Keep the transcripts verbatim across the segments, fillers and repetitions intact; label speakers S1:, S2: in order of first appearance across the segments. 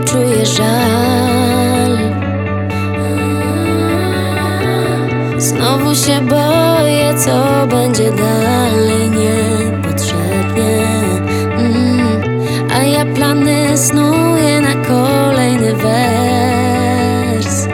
S1: czuję żal. Znowu się boję, co będzie dalej, niepotrzebnie. mm. A ja plany snuję na kolejny wers.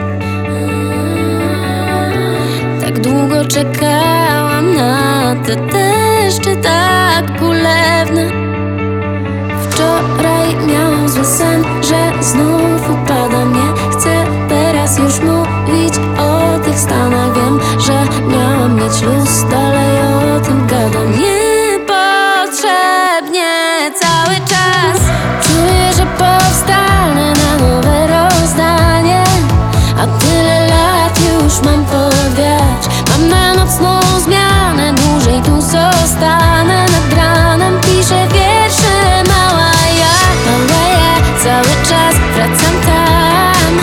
S1: Tak długo czekałam na te deszcze tak ulewne. Wczoraj miałam zły sen, że znów upada mnie. Chcę teraz już mówić o tych stanach. Wiem, że miałam mieć luz, dalej o tym gadam niepotrzebnie cały czas. Czuję, że powstanę na nowe rozdanie, a tyle lat już mam powiać. Mam na nocną zmianę, dłużej tu zostanę. Nad ranem piszę wiersze, mała ja, mała ja. Cały czas wracam tam,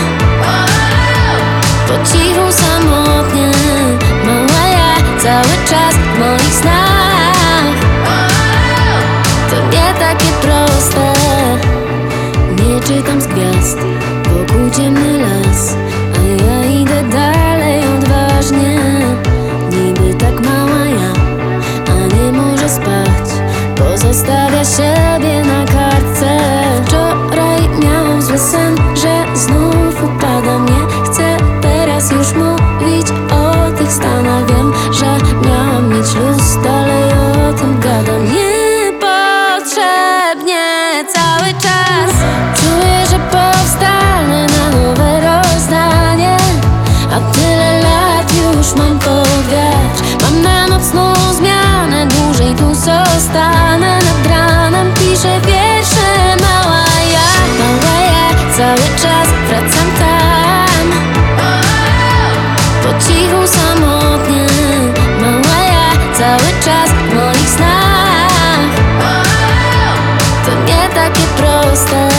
S1: po cichu samotnie. Mała ja, cały czas w moich snach. To nie takie proste. Nie czytam z gwiazd, wokół ciemny las, a ja idę dalej odważnie. Niby tak mała ja, a nie może spać, pozostawia siebie na kartce. Wczoraj miałam zły sen, że znów upada mnie. Chcę teraz już mówić o tych stanach. Wiem, że miałam mieć luz, dalej o tym gadam niepotrzebnie cały czas. Czuję, że powstanę na nowe rozdanie, a tyle lat już mam powiać. Mam na nocną zmianę, dłużej tu zostanę. Nad ranem piszę wiersze, mała ja, mała ja. Cały czas wracam tam, po cichu samotnie. Mała ja, cały czas w moich snach. To nie takie proste.